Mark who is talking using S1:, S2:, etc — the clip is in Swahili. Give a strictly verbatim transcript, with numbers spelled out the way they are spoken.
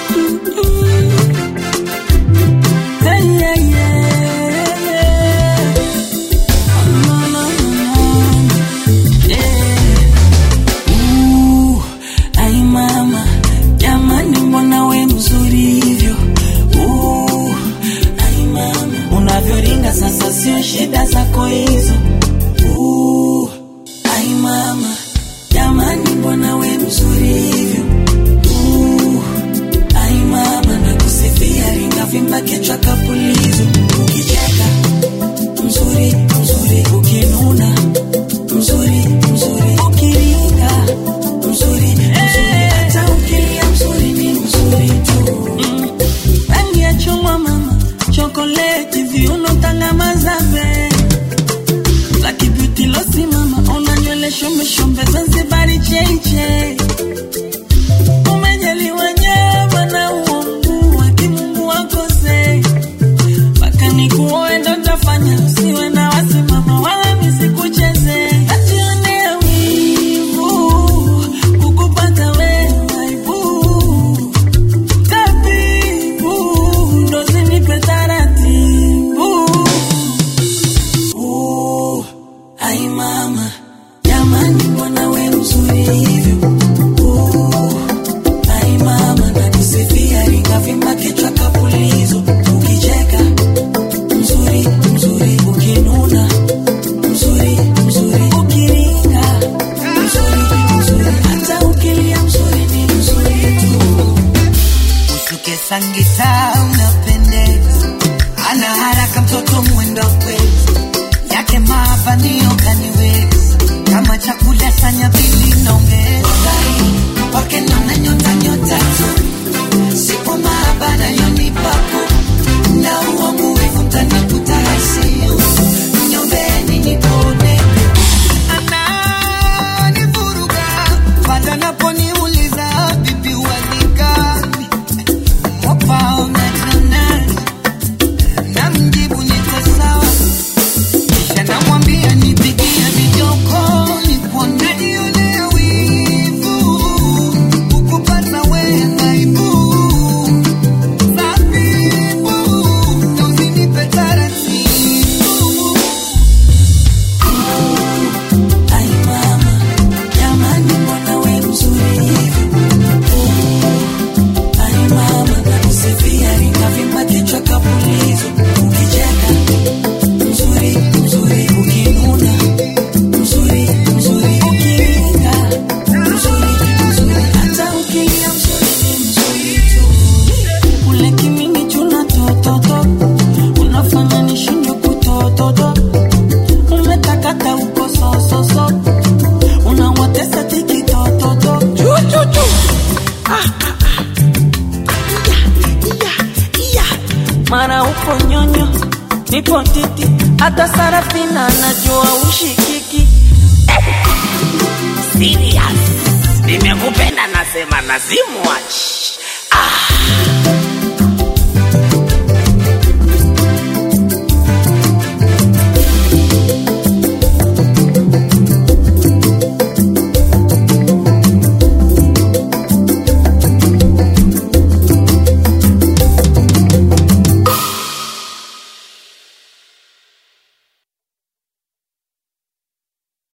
S1: Sasa sio shida zako hizo. Uh, ai mama, jamani mbona we mzuri hivyo. Uh, ai mama nakusifia ringa vimba kichwa kapulizo. Ukicheka mzuri mzuri, ukinuna mzuri mzuri, ukiringa mzuri mzuri, hata ukilia mzuri ni mzuri tu. Mm. Rangi ya chungwa mama, chocolate viuno tanga mazabe, Lucky Beauty losi mama, ona nywele shombe shombe Zanzibari cheche. Umejaliwa nyama na uongo wa kimungu wakose, baka nikuoe ndo tafanya usiwe na wasi mama, wala misikucheze. Ajione wivu kukupata wewe aibu, tabibu ndo zinipe taratibu. Uh, ai mama, jamani mbona we mzuri hivyo. Uh, ai mama nakusifia ringa vimba kichwa kapulizo. Ukicheka mzuri mzuri, ukinuna mzuri mzuri, ukiringa mzuri mzuri, hata ukilia mzuri ni mzuri tu.
S2: Usuke sangita unapendeza, ana haraka mtoto mwendo kwezi, yake mabanio kaniwezi, kama chakula sanya pili nongeza, wake nona nyota nyota tu, sipo maabara yoni papo, na uomu wefu mtani kutarasiyo, nyombeni nipone. Ana nifuruga, pata naponi uliza bibi walikani, mopa umetana, na mjibu nitasawa, kisha namwambia nipigia vidoko, nikuone nione wivu, ukupata we naibu, zabibu, na usinipe taratibu.
S1: Ai mama, jamani mbona we mzuri hivyo. Uh, ai mama nakusifia ringa vimba kichwa kapulizo. Ukicheka mzuri mzuri, ukinuna mzuri mzuri, ukiringa mzuri mzuri, hata ukilia mzuri ni mzuri tu. Ule kimini chuna tototo, unafanya nishindwe kutototo. Umetakata uko so so so, unawatesa tiki tototo. Chu chu chu. Ah ah ah. Iya iya iya. Mara uko nyonyo, nipo titi, hata Sarafina najua ushikiki.
S3: Serious, nimekupenda nasema nazimu watch. Ah.